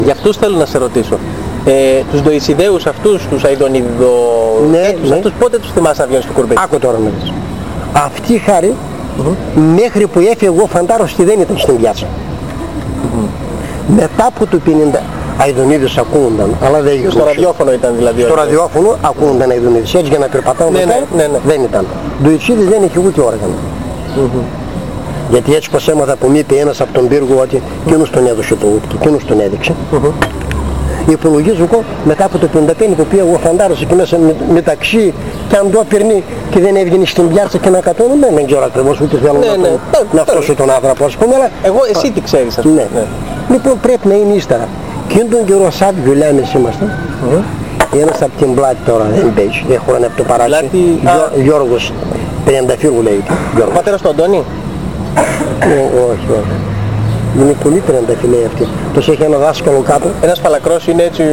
Για αυτούς θέλω να σε ρωτήσω. Τους Δοησιδαίους αυτούς, τους αυτούς πότε τους θυμάσαι να βγαίνουν στο κουρμπέτι? Άκου τώρα να δεις. Αυτή η χάρη μέχρι που έφυγε ο Φαντάρος δεν ήταν στην πιάτσα. Μετά από το 50 Αηδονίδης ακούγονταν, αλλά δεν ήταν. Στο ραδιόφωνο ήταν δηλαδή. Στο ραδιόφωνο ακούγονταν Αηδονίδης, έτσι για να περπατάω μετά δεν ήταν. Δοησίδης δεν είχε ούτε όργανο. Γιατί έτσι πως έμαθα που μου είπε ένας από τον πύργο ότι εκείνος τον έδωσε το ούτ και εκείνος τον έδειξε. Υπολογίζω εγώ μετά από το 55 που πήγα ο Φαντάρος εκεί μέσα μεταξύ και αν το παίρνει και δεν έβγαινε στην πιάτσα και να κατώνουμε, δεν ξέρω ακριβώς ούτε θέλω να φτώσω τον άνθρωπο, ας πούμε. Εγώ εσύ τι ξέρεις, ας πούμε. Λοιπόν πρέπει να είναι ύστερα. Και τον καιρό σαν Γιουλιάνες ήμασταν. Ένας από την πλάτη τώρα δεν παίζει, δεν χωράνε από το παράσι. Γιώργος Τριανταφύλου λέγεται. Ο πατέρας του Αντώνη? Όχι. Είναι πολύ τριανταφυλαίοι αυτή. Τόσο έχει ένα δάσκαλο κάτω. Ένας φαλακρός είναι έτσι...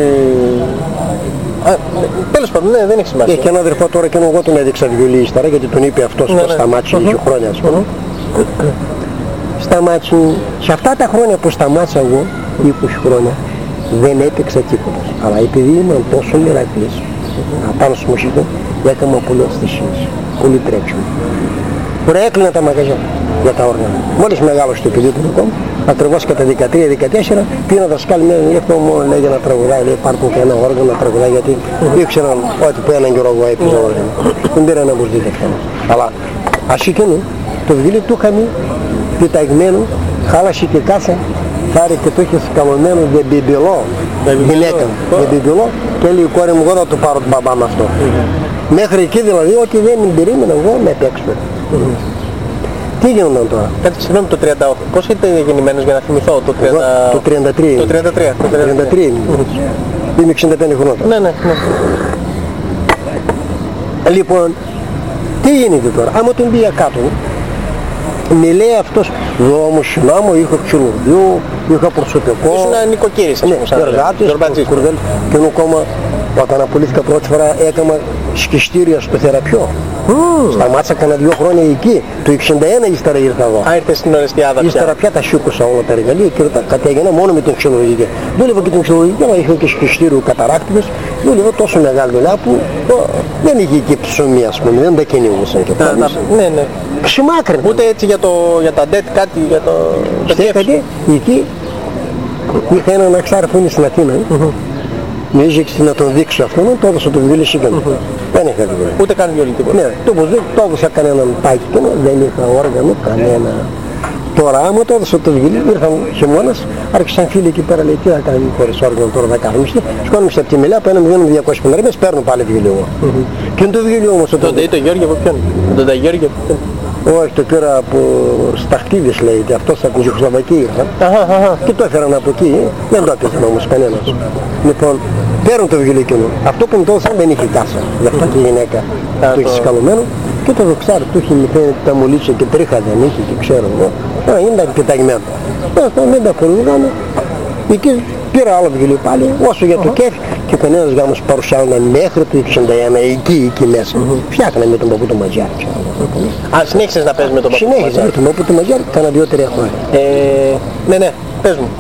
τέλος πάντων, δεν έχει σημασία. Έχει και ένα αδερφό τώρα και εγώ τον έδειξα βιολί ύστερα γιατί τον είπε αυτός πως σταμάτησε 2 χρόνια ας πούμε. Σταμάτησε, σε αυτά τα χρόνια που σταμάτησα εγώ, 20 χρόνια, δεν έπαιξα τίποτα. Αλλά επειδή ήμουν τόσο μοιρακλής, απάνω στη μουσική, έκανα πολλές θυσίες, πολύ τρέξιμο. Ωραία, έκλεινα τα μαγαζιά για τα όργανα. Μόλις μεγάλωσε το παιδί του δικό μου, ακριβώς κατά 13-14, πήγα να δασκάλει μια γεύτα μου, λέει για να τραγουδάει, λέει πάρουν και ένα όργανο να τραγουδάει γιατί ήξεραν ότι που έναν καιρό εγώ έπαιζα όργανο. Δεν πήρα να μου δείτε αυτό. Αλλά ας εκείνο, το βιβλίο του είχαμε πιταγμένο, χάλασε και κάσα, πάρε και το είχε σκαλωμένο με μπιμπιλό, γυναίκα με μπιμπιλό και λέει η κόρη μου εγώ θα το πάρω τον μπαμπά με αυτό. Μέχρι εκεί δηλαδή ότι δεν περίμενα εγώ να παίξω. Τι γίνονταν τώρα? Κάτι συγγνώμη το 38. Πώς είτε γεννημένος για να θυμηθώ το 30... Το 33. Το 33. 33 είμαι 65 χρονών. Ναι. Λοιπόν, τι γίνεται τώρα? Άμα τον πήγα κάτω, με λέει αυτός, όμως να μου είχα ξυλουργείο, είχα προσωπικό. Ήσουν νοικοκύρης, ναι, εργάτης, κουρδέλ, και ενώ ακόμα όταν απολύθηκα πρώτη φορά έκανα σκιστήρια στο θεραπείο. Σταμάτησα κανένα 2 χρόνια εκεί. Το 61 ύστερα ήρθα εδώ. Ήρθες στην Ορεστιάδα πια. Ύστερα πια τα σήκωσα όλα τα εργαλεία και τα κατέγινα μόνο με την ξυλουργική. Δούλευα και την ξυλουργική, αλλά είχα και σκιστήριο καταράκτητες. Δούλευα τόσο μεγάλη δουλειά που δεν είχε εκεί ψωμί, ας πούμε, δεν τα κυνηγούσαν και πάλι. Ναι. Ξημάκρυνα. Ούτε έτσι για τα ντέτ κάτι, για το... Στέκατε εκεί, είχα έναν αξάρι που είναι στην Αθήνα. Με έζηξε να τον δείξω αυτόν, το έδωσα το βιβλίο σύγκανα. Δεν είχα βιβλίο. Ούτε καν βιολί τίποτα. Ναι, το έδωσα κανέναν πάκι και δεν είχα όργανο, κανένα. Τώρα άμα το έδωσα το βιβλίο, ήρθαν χειμώνας, άρχισαν φίλοι εκεί πέρα, λέει τι θα κάνουμε χωρίς όργανο τώρα, θα κάνουμε. Σκόνιμся από τη μιλιά, παίρνουν 250 παίρνω πάλι βιβλίο. Και είναι το βιβλίο όμως. Το Γιώργη από ποιον? Το Γιώργη από ποιον? Όχι, το πήρα από Σταχτίδης λέγεται, αυτός από την Τσεχοσλοβακία ήρθαν. Και το έφεραν από εκεί, δεν το έπαιζαν όμως κανένας. Λοιπόν, παίρνω το βιβλίο εκείνο. Αυτό που μου το έδωσαν δεν είχε κάσα. Γι' αυτό και η γυναίκα το είχε σκαλωμένο. Και το δοξάρι του είχε τα μολύτσια και τρίχα δεν είχε και ξέρω εγώ. Ήταν πεταγμένο. Δεν τα φορούσαμε. Εκεί πήρα άλλο βιβλίο πάλι, όσο για το κέφι. Και κανένας γάμος παρουσιάζονταν μέχρι το 61 εκεί μέσα. Φτιάχναμε με τον παππού το Ματζάρι. Συνέχισες να παίζεις με τον παππού το Ματζάρι? Συνέχισα με τον παππού το Ματζάρι, κάνα 2-3 χρόνια. Ναι, πες μου.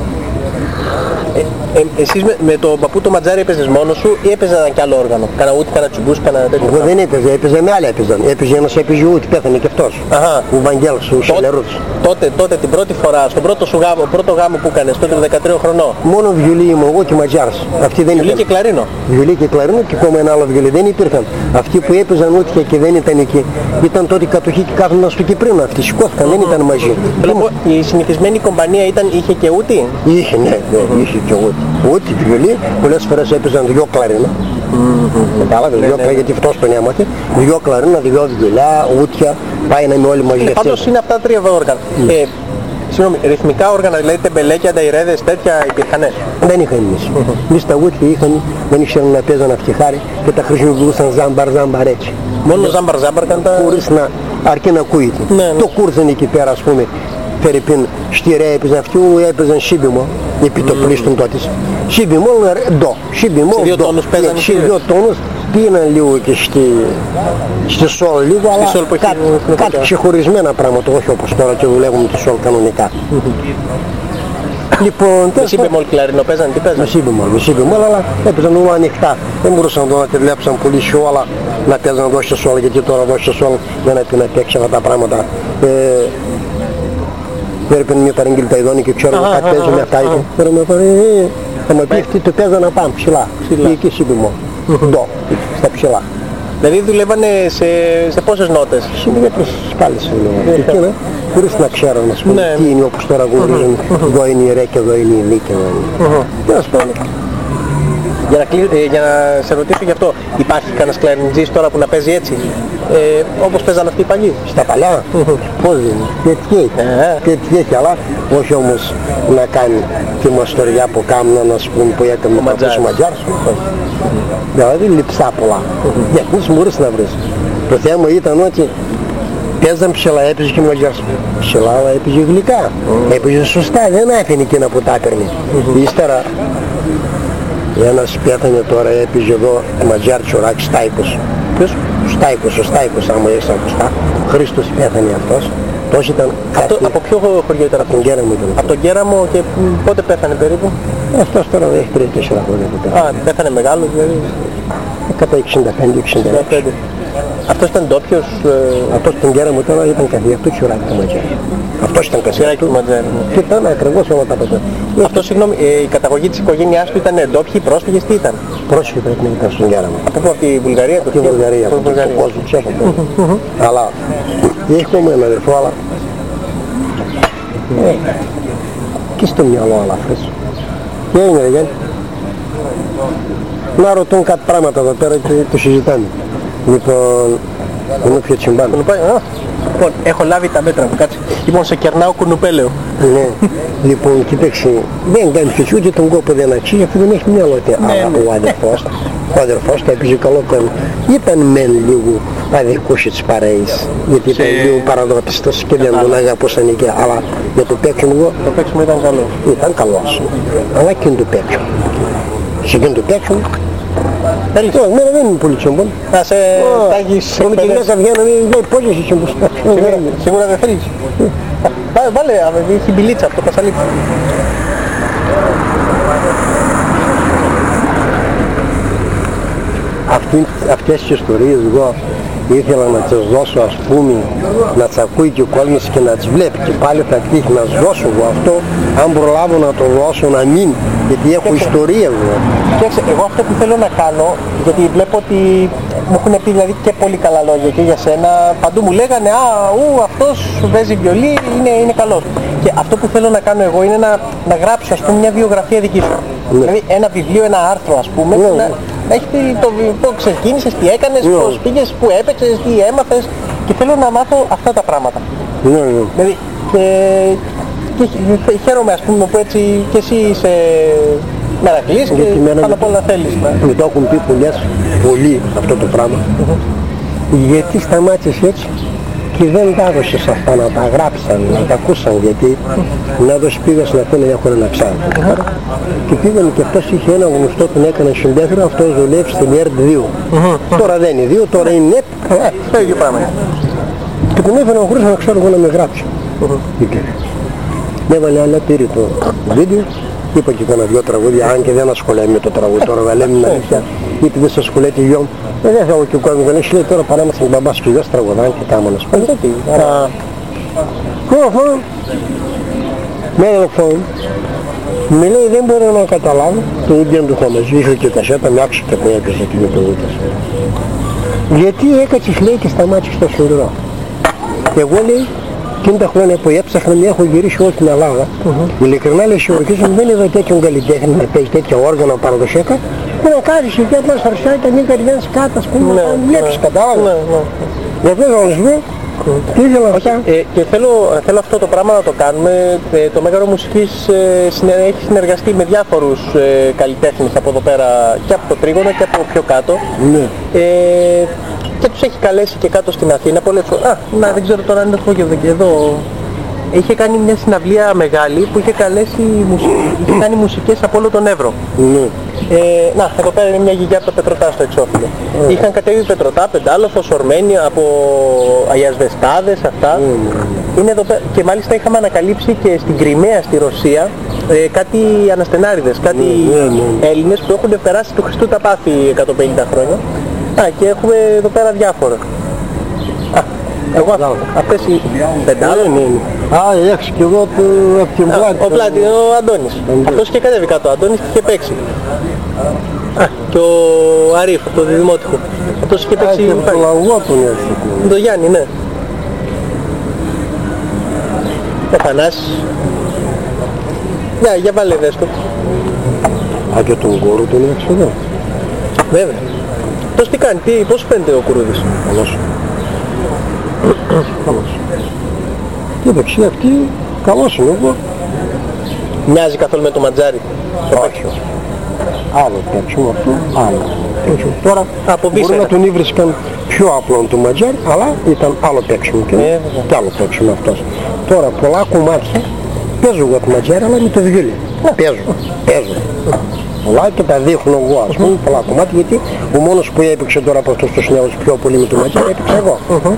Εσείς με τον παππού το Ματζάρι έπαιζες μόνος σου ή έπαιζαν κι άλλο όργανο? Κάνα ούτι, κάνα τσουμπούς, κάνα τέτοιο? Εγώ δεν έπαιζα με άλλοι έπαιζαν. Έπαιζε ένας έπαιζε ούτι, πέθανε και αυτός. Ο Βαγγέλος, ο Σελερούς. Τότε την πρώτη φορά, στον πρώτο γάμο που έκανες, τότε 13 χρονών. Μόνο βιολί ήμουν εγώ και Ματζάρς. Βιολί και κλαρίνο. Βιολί και κλαρίνο και ακόμα ένα άλλο βιολί. Δεν υπήρχαν. Αυτοί που έπαιζαν ούτια και δεν ήταν εκεί. Ήταν τότε η κατοχή και κάθονταν στο Κυπρίνο. Αυτοί σηκώθηκαν, δεν ήταν μαζί. Η συνηθισμένη κομπανία είχε και ούτι? Είχε, ναι, είχε και ούτι. Ούτι, βιολί, πολλές φορές έπαιζαν 2 κλαρίνα. Κατάλαβε, γιατί αυτός τον έμαθε. 2 κλαρίνα, 2 βιολιά, ούτια, πάει να είμαι όλοι μαζί. Πάντως είναι αυτά 3 όργανα. Συγγνώμη, ρυθμικά όργανα, δηλαδή τεμπελέκια, νταϊρέδες, τέτοια υπήρχανε? Δεν είχαν εμείς. Εμείς τα ούτια είχαν, δεν ήξεραν να παίζαν αυτιχάρι και τα χρησιμοποιούσαν ζάμπαρ έτσι. Μόνο ζάμπαρ κάνουν τα... Χωρίς να αρκεί να ακούγεται. Το κούρθαν εκεί πέρα, ας πούμε, Φερρυπίν, στη ρε έπαιζαν αυτοί, έπαιζαν σύμπημο, επί το πλήστον τότε. Σύμπημο, ντο, σύμπημο, σε 2 τόνους παίζανε. Σε 2 τόνους πήγαιναν λίγο και στη σόλ λίγο, αλλά κάτι ξεχωρισμένα πράγματα, όχι όπως τώρα και δουλεύουμε τη σόλ κανονικά. Λοιπόν, Μισή μπεμόλ κλαρινό παίζανε, τι παίζανε? μισή μπεμόλ, αλλά έπαιζαν όλα ανοιχτά. Δεν μπορούσαν να τη βλέψαν πολύ σιόλα, να παίζαν δώστε σόλ, γιατί τώρα δώστε σόλ δεν έπρεπε να παίξει αυτά τα πράγματα. Δεν έπρεπε μια παραγγείλη τα ειδώνει και ξέρω κάτι παίζουν με αυτά. Θα μου πει αυτοί το παίζαν να πάνε ψηλά. Και εκεί σι μπεμόλ. Ντο, στα ψηλά. Δηλαδή δουλεύανε σε πόσες νότες? Για τις σκάλες δουλεύανε. Χωρίς να ξέρω να σου πω τι είναι όπως τώρα γνωρίζουν. Εδώ είναι η ρε και εδώ είναι η λύ και εδώ είναι. Τέλος πάντων. Για να σε ρωτήσω γι' αυτό, υπάρχει κανένας κλαρινιτζής τώρα που να παίζει έτσι, όπως παίζανε αυτοί οι παλιοί? Στα παλιά, πώς είναι, τέτοιοι έχει, αλλά όχι όμως να κάνει τη μαστοριά που κάμουν, να σου πούμε, που έκανε ο παππούς Ματζάρς. Δηλαδή λειψά πολλά. Γιατί μπορείς να βρεις. Το θέμα ήταν ότι παίζαν ψηλά, έπαιζε και ο Ματζάρς. Ψηλά, αλλά έπαιζε γλυκά. Έπαιζε σωστά, δεν άφηνε εκείνα που τα έπαιρνε. Ύστερα ένας πέθανε τώρα, έπαιζε εδώ ο Ματζάρς ο Ράκης Στάικος. Ποιος? Ο Στάικος, άμα έχεις ακουστά. Ο Χρήστος πέθανε αυτός. Τόσο ήταν από ποιο χωριό ήταν? Από τον Κέραμο ήταν. Από τον Κέραμο, και πότε πέθανε περίπου? Αυτός τώρα έχει 3-4 χρόνια που πέθανε. Πέθανε μεγάλος δηλαδή? 165-66. Αυτός ήταν ντόπιος? Αυτός τον Κέραμο τώρα ήταν καθηγητής του Ράκη του Ματζάρη. Αυτός ήταν καθηγητής του Ματζάρη. Και ήταν ακριβώς όλα τα παιδιά. Αυτό, συγγνώμη, η καταγωγή της οικογένειάς του ήταν ντόπιοι, πρόσφυγες, τι ήταν? Πρόσφυγες πρέπει να ήταν στον Κέραμο. Από πού, από τη Βουλγαρία? Από τη Βουλγαρία, από τον κόσμο Τσέχο. Αλλά έχουμε ένα αδερφό, αλλά και στο μυαλό αλάφρες. Τι έγινε ρε Γιάννη? Να ρωτούν κάτι πράγματα εδώ πέρα και το συζητάμε. Λοιπόν, κουνούπια τσιμπάνε. Λοιπόν, έχω λάβει τα μέτρα μου, κάτσε. Λοιπόν, σε κερνάω κουνουπέλαιο. Ναι. Λοιπόν, κοίταξε, δεν κάνει και ούτε τον κόπο δεν αξίζει, αφού δεν έχει μυαλό. Αλλά ο αδερφός τα έπαιζε καλό πέλο. Ήταν μεν λίγο αδερφός της παρέης, γιατί ήταν λίγο παραδότιστος και δεν τον αγαπούσαν εκεί, αλλά για το παίξιμο εγώ... Το παίξιμο ήταν καλό. Ήταν καλός, αλλά και το παίξιμο. Σε εκείνο το παίξιμο... Θέλεις? Μένα δεν είναι πολύ τσιόμπον. Να σε τάγεις... Με τη γυναίκα βγαίνω, λέει πώς είσαι τσιόμπος. Σίγουρα δεν θέλεις? Βάλε, έχει μπιλίτσα από το Πασαλίπ. Αυτές τις ιστορίες εγώ ήθελα να τις δώσω, ας πούμε, να τις ακούει και ο κόσμος και να τις βλέπει, και πάλι θα τύχει να τις δώσω εγώ αυτό, αν προλάβω να το δώσω, να μην, γιατί έχω ιστορία εγώ. Κοίταξε, εγώ αυτό που θέλω να κάνω, γιατί βλέπω ότι μου έχουν πει δηλαδή και πολύ καλά λόγια και για σένα, παντού μου λέγανε αυτός παίζει βιολί, είναι καλός. Και αυτό που θέλω να κάνω εγώ είναι να γράψω, ας πούμε, μια βιογραφία δική σου. Ναι. Δηλαδή ένα βιβλίο, ένα άρθρο, ας πούμε, να έχει το ξεκίνησες, τι έκανες, πώς πήγες, που έπαιξες, τι έμαθες, και θέλω να μάθω αυτά τα πράγματα. Ναι. Δηλαδή, και χαίρομαι, ας πούμε, που έτσι και εσύ είσαι μερακλής και πάνω απ' όλα θέλεις. Μου το έχουν πει πολύ αυτό το πράγμα. Γιατί σταμάτησες έτσι και δεν τα έδωσες αυτά να τα γράψαν, να τα ακούσαν, γιατί να έδωσες, πήγα στην Αθήνα για χωρίς να ψάχνω. Και πήγαν και αυτός είχε ένα γνωστό, τον έκανε συμπέθρο, αυτός δουλεύει στην ΕΡΤ 2. Τώρα δεν είναι 2, τώρα είναι ΝΕΤ. Το ίδιο πράγμα. Και τον έφερα χωρίς να ξέρω εγώ να με γράψει. Έβαλε άλλα, πήρε το βίντεο, είπα και κάνα δυο τραγούδια, αν και δεν ασχολέμαι με το τραγούδι τώρα, αλλά λέμε την αλήθεια. Είπε δεν σε ασχολείται η γιο μου. Δεν θέλω και ο κόσμος δεν έχει, λέει τώρα παράμαστε με μπαμπάς και γιος τραγουδάνε και κάμω να σπάνε. Με ένα φόν, με λέει δεν μπορώ να καταλάβω το ίδιο του χώμας. Είχε και κασέτα, με άκουσε και που έπαιζε εκείνη το ούτας. Γιατί έκατσες, λέει, και σταμάτησες στο σωρό. Εγώ, λέει, εκείνη τα χρόνια που έψαχνα, μια έχω γυρίσει όλη την Ελλάδα. Ειλικρινά, λέει, σιωρκής μου, δεν είδα τέτοιον καλλιτέχνη να παίζει τέτοια όργανα παραδοσιακά. Και να κάνεις εκεί απλά στα ρωσιά και μην καρδιάνεις κάτω, ας πούμε, να βλέπεις, κατάλαβες. Γιατί θα σου πω, τι ήθελα αυτά. Και θέλω αυτό το πράγμα να το κάνουμε. Το Μέγαρο Μουσικής έχει συνεργαστεί με διάφορους καλλιτέχνες από εδώ πέρα, και από το Τρίγωνο και από πιο κάτω. Και τους έχει καλέσει και κάτω στην Αθήνα πολλές φορές. Δεν ξέρω τώρα αν είναι εδώ. Είχε κάνει μια συναυλία μεγάλη που είχε κάνει μουσικές από όλο τον Εύρο. Εδώ πέρα είναι μια γιαγιά από το Πετρωτά στο εξώφυλλο. Είχαν κατέβει Πετρωτά, Πεντάλοφο, Σορμένη, από Αγιασβεστάδες, αυτά. Είναι εδώ πέρα. Και μάλιστα είχαμε ανακαλύψει και στην Κριμαία, στη Ρωσία, κάτι αναστενάριδες, κάτι Έλληνες που έχουν περάσει του Χριστού τα πάθη 150 χρόνια. Και έχουμε εδώ πέρα διάφορα. Εγώ αυτές οι πεντάδες. Έχεις και εδώ από την πλάτη. Ο πλάτη, ο Αντώνης. Αυτός είχε κατέβει κάτω, ο Αντώνης είχε παίξει. Και ο Αρίφ, το δημότυχο. Αυτός είχε παίξει. Το λαγό τον έτσι. Το Γιάννη, ναι. Ο Θανάσης. Για βάλε δες το. Και τον κόρο τον έχεις εδώ. Βέβαια. Πώς τι κάνει, πώς φαίνεται ο Κουρούδης? Καλώς. Κοίταξε, αυτή καλός είναι εγώ. Μοιάζει καθόλου με το Ματζάρι? Όχι. Άλλο παίξιμο αυτό, άλλο. Τώρα μπορεί να τον ήβρισκαν πιο απλό το Ματζάρι, αλλά ήταν άλλο παίξιμο και άλλο παίξιμο αυτός. Τώρα πολλά κομμάτια παίζω εγώ το Ματζάρι, αλλά με το βιολί. Παίζω. Πολλά και τα δείχνω εγώ, ας πούμε, πολλά κομμάτια, γιατί ο μόνος που έπαιξε τώρα από αυτούς τους νέους πιο πολύ με το Ματζάρι έπαιξα εγώ.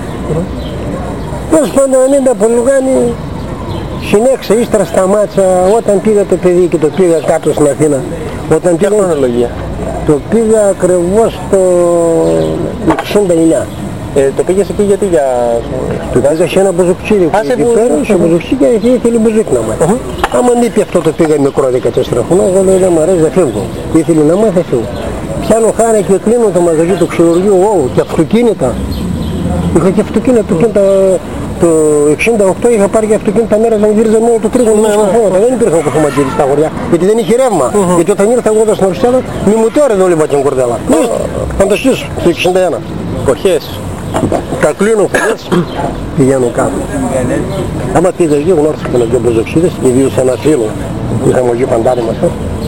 Τέλος πάντων, αν είναι από Λουγάνη, συνέχισα, ύστερα σταμάτησα όταν πήγα το παιδί και το πήγα κάτω στην Αθήνα. Όταν ποια χρονολογία? Το πήγα ακριβώς το 69. Το πήγες εκεί γιατί για... Το πήγα σε ένα μπουζουκτσίρι που εκεί πέρα, σε μπουζουκτσί και ήθελε μπουζουκ να μάθει. Άμα μη πει αυτό το πήγα μικρό 14 χρονών, εγώ λέω δεν μου αρέσει, δεν φεύγω. Ήθελε να μάθει, φεύγω. Πιάνω χάρη και κλείνω το μαγαζί του ξυλουργείου, και αυτοκίνητα. Είχα και αυτοκίνητα, το 68 είχα πάρει και αυτοκίνητα μέρα να γύριζα μόνο το τρίγωνο μέσα στα χώματα. Δεν υπήρχαν κοφωματζίδι στα χωριά, γιατί δεν είχε ρεύμα. Γιατί όταν ήρθα εγώ εδώ στην Ορσιάδα, μη μου τώρα δεν όλευα την κορδέλα. Φανταστείς, το 61. Κοχές. Τα κλείνω φωνές, πηγαίνω κάτω. Άμα πήγα εκεί γνώρισα και δύο μπουζοξίδες, ιδίως ένα φίλο, είχαμε εκεί παντάρι μας.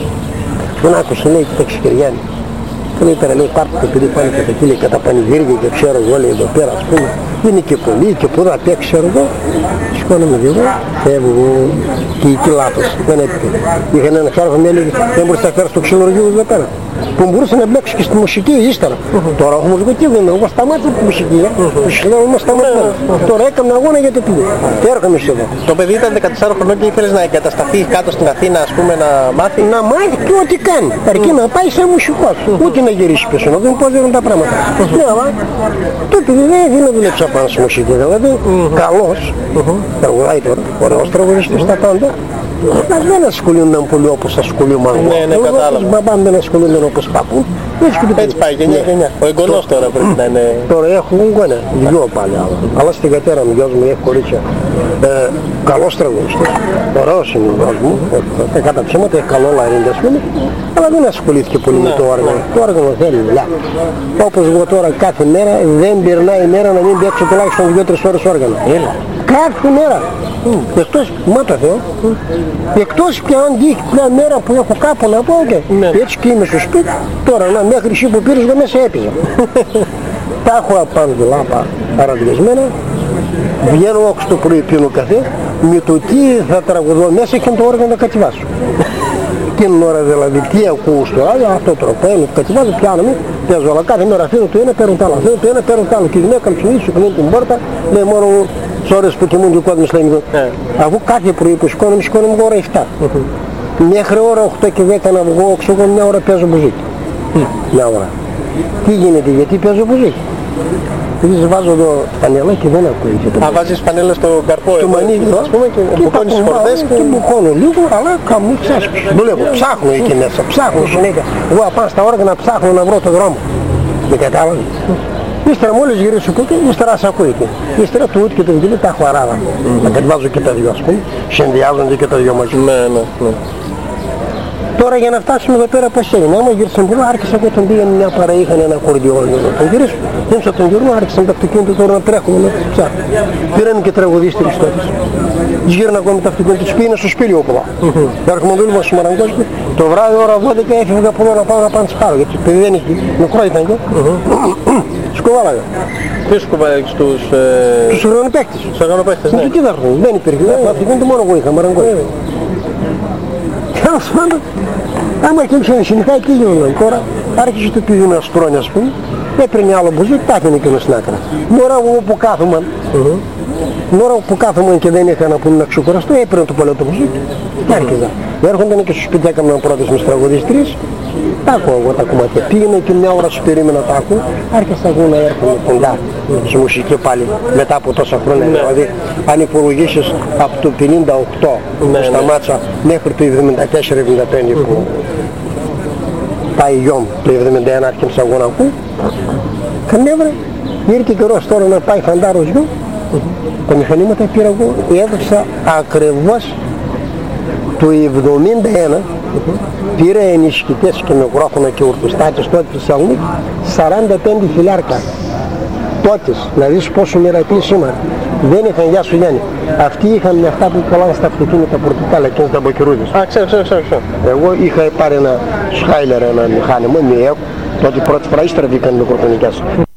Τον άκουσε, λέει, κοιτάξε Κυριάννη. Τον είπα, λέει, πάρτε το παιδί πάνε και τα κύλια και τα πανηγύρια και ξέρω εγώ, λέει, εδώ πέρα, ας πούμε. Είναι και πολύ και που να παίξει, ξέρω εγώ. Σηκώνομαι λίγο, φεύγω και εκεί λάθος, δεν έπαιξε. Είχαν ένα χάρφο με έλεγε, δεν μπορείς να φέρεις στο ξυλουργείο εδώ πέρα. Που μπορούσε να μπλέξει και στη μουσική ύστερα. Τώρα όμως τι δεν εγώ σταμάτησα τη μουσική, λέω όμως σταμάτησα. Τώρα έκανα αγώνα για το πήγε. Και έρχομαι εδώ. Το παιδί ήταν 14 χρονών και ήθελες να εγκατασταθεί κάτω στην Αθήνα, ας πούμε, να μάθει. Να μάθει και ό,τι κάνει. Αρκεί να πάει σαν μουσικός. Ούτε να γυρίσει πίσω, να δούμε πώς δίνουν τα πράγματα. Ναι, αλλά το παιδί δεν δουλέψα πάνω στη μουσική. Δηλαδή καλός, τραγουδάει τώρα, ωραίος τραγουδιστής στα πάντα. Δεν ασχολούνταν πολύ όπως ασχολούμαι εγώ. Ναι, κατάλαβα. Οι μπαμπάμ δεν ασχολούνταν όπως παππούν. Έτσι πάει, γενιά. Ο εγγονός τώρα πρέπει να είναι... Τώρα έχω εγγόνια, δυο πάλι άλλο. Αλλά στην κατέρα μου, γιος μου, έχει κορίτσια. Καλός τραγουδιστής. Ωραίος είναι ο γιος μου. Κατά ψέματα έχει καλό λαρίνγκ, ας πούμε. Αλλά δεν ασχολήθηκε πολύ με το όργανο. Το όργανο θέλει δουλειά. Όπως εγώ τώρα κάθε μέρα δεν περνάει η μέρα να μην παίξω τουλάχιστον 2-3 ώρες όργανο. Κάθε μέρα. Εκτός, μα το Θεό. Εκτός πια αν τύχει μια μέρα που έχω κάπου να πω και έτσι και είμαι στο σπίτι. Τώρα να μέχρι εσύ που πήρες εγώ μέσα έπαιζα. Τα έχω απάνω τη λάπα αραδιασμένα. Βγαίνω όξω το πρωί πίνω καφέ. Με το τι θα τραγουδώ μέσα και το όργανο να κατεβάσω. Την ώρα δηλαδή τι ακούω στο ράδιο, αυτό τροπαίνω, κατεβάζω, πιάνομαι, παίζω, αλλά κάθε μέρα αφήνω το ένα, παίρνω το άλλο, αφήνω το ένα, παίρνω το άλλο. Και η γυναίκα μου συνήθως κλείνει την πόρτα, λέει μόνο τις ώρες που κοιμούνται ο κόσμος λέει αφού κάθε πρωί που σηκώνομαι εγώ ώρα 7. Μέχρι ώρα 8 και 10 να βγω όξω, εγώ μια ώρα παίζω μπουζίκι. Μια ώρα. Τι γίνεται, γιατί παίζω μπουζίκι. Επίσης βάζω εδώ πανέλα και δεν ακούγεται. Βάζεις πανέλα στο καρπό στο μανίκι, ας πούμε, και μπουκώνεις τις χορδές και μπουκώνω λίγο, αλλά καμού ξέσπιση. Δουλεύω, ψάχνω εκεί μέσα, ψάχνω συνέχεια. Εγώ απάνω στα όργανα ψάχνω να βρω το δρόμο. Με κατάλαβε. Ύστερα μόλις γυρίσω που και ύστερα σ' ακούει εκεί. Ύστερα του ούτε και το βιβλίο τα έχω αράδα. Να κατεβάζω και τα δυο, ας πούμε. Συνδυάζονται και τα δυο μαζί. Ναι. Τώρα για να φτάσουμε εδώ πέρα πώς έγινε. Άμα γύρισαν πολύ, άρχισα και τον πήγαινε μια παρά, είχαν ένα κορδιόνιο. Τον γυρίσω, έμψα τον γυρνό, άρχισαν τα αυτοκίνητα τώρα να τρέχουν, να ψάχνουν. Πήραν και τραγουδίστρες τότε. Τις γύρνα ακόμα τα αυτοκίνητα, τους πήγαινε στο σπήλιο όπλα. Έρχομαι δούλευα στο Μαραγκόσκι, το βράδυ ώρα 12 έφυγα από εδώ να πάω να πάνε σπάρω, γιατί παιδί δεν είχε, μικρό ήταν και. Σκουβάλαγα. Τι σκουβάλαγες τους οργανοπαίκτες. Τους οργανοπαίκτες, ναι. Δεν υπήρχε, το αυτοκίνητο μόνο εγώ είχα, Μαραγκόσκι. Τέλος πάντων, άμα και συνεχάει τι γίνονταν τώρα, άρχισε το παιδί να στρώνει ας πούμε, έπαιρνε άλλο μπουζί, τα έκανε εκείνο στην άκρα. Μωρά εγώ που κάθομαν, μωρά που κάθομαν και δεν είχα να πούμε να ξεκουραστώ, έπαιρνε το παλαιό το μπουζί και άρχιζα. Έρχονταν και στο σπίτι, έκαναν πρώτες με τραγουδιστρίες. Τα ακούω εγώ τα κομμάτια. Πήγαινα και μια ώρα σου περίμενα τα ακούω. Άρχισα εγώ να έρχομαι κοντά στη μουσική πάλι μετά από τόσα χρόνια. Δηλαδή, αν υπολογίσεις από το 58 που σταμάτησα μέχρι το 74-75 που πάει γιόμ, το 71 άρχισα εγώ να ακούω. Κανέβρε, ήρθε καιρός τώρα να πάει φαντάρος γιο. Τα μηχανήματα πήρα εγώ, έδωσα ακριβώς το 71, πήρα ενισχυτές και μικρόφωνα και ορκοστάτες τότε στη Θεσσαλονίκη 45 χιλιάρκα. Τότες, να δεις πόσο μοιραπή σήμερα. Δεν είχαν, γεια σου Γιάννη. Αυτοί είχαν με αυτά που κολλάνε στα αυτοκίνητα πορτοκάλα, εκείνες τα μποκυρούδες. Α, ξέρω. Εγώ είχα πάρει ένα Σχάιλερ, ένα μηχάνημα, τότε πρώτη φορά ύστερα βγήκαν μικροφωνικές.